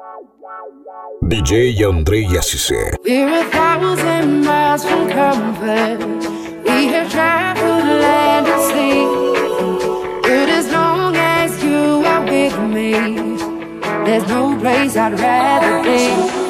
DJ Андрей Ясисе. We're 1,000 miles from comfort. We have traveled land and sea. But as long as you are with me, there's no place I'd rather be.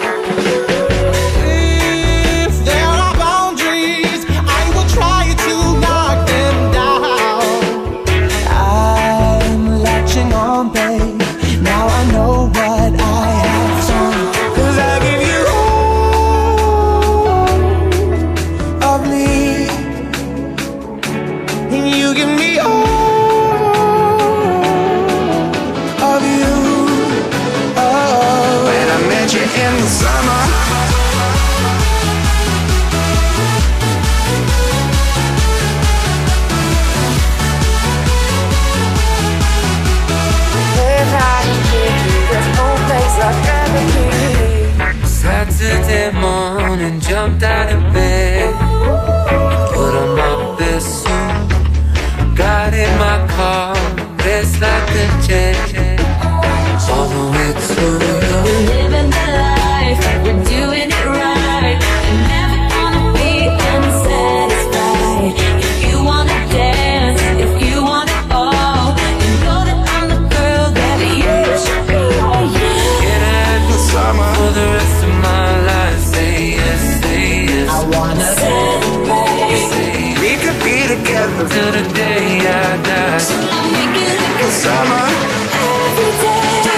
Saturday morning, jumped out of bed, put on my best suit, got in my car, raced like a jet, all the way to you. We're living the life, we're doing it right, and never gonna be unsatisfied. If you wanna dance, if you want it all, you know that I'm the girl that you should be. Get out the summer for the rest of my life. Say yes, say yes. I wanna celebrate. Say we could be together till the day I die. So I'm making it like a summer every day.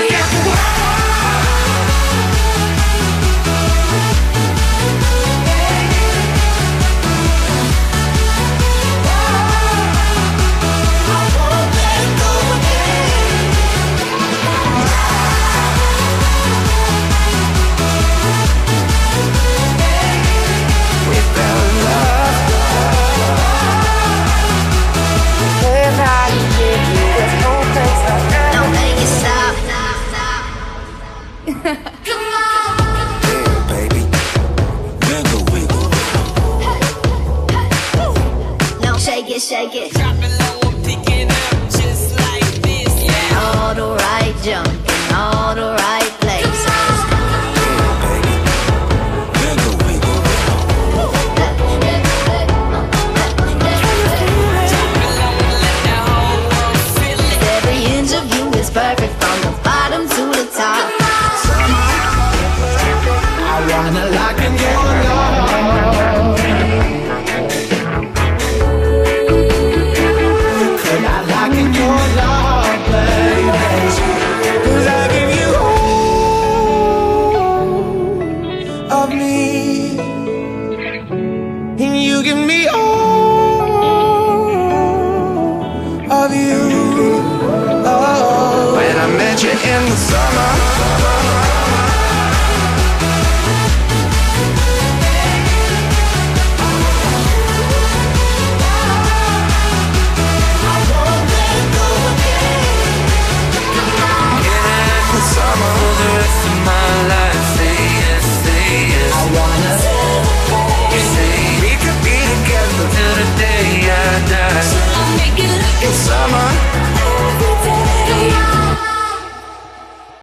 Shake it, drop it low and pick it up just like this. Yeah, all the right jump in all the right places. Every inch of you is perfect from the bottom to the top. I wanna lock in your love. In the summer, so